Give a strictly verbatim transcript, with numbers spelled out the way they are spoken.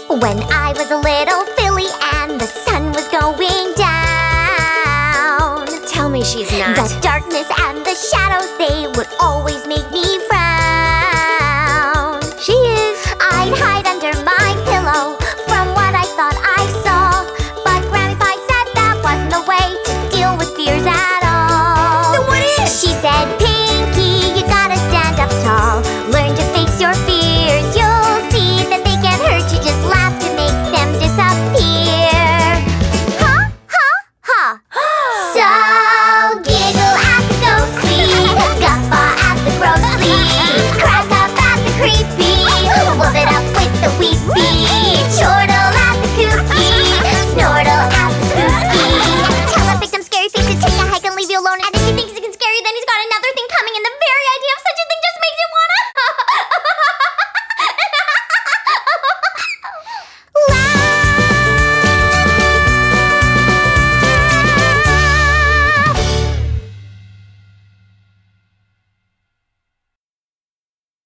When I was a little filly and the sun was going down. Tell me she's not. The darkness and the shadows, they would always make me frown.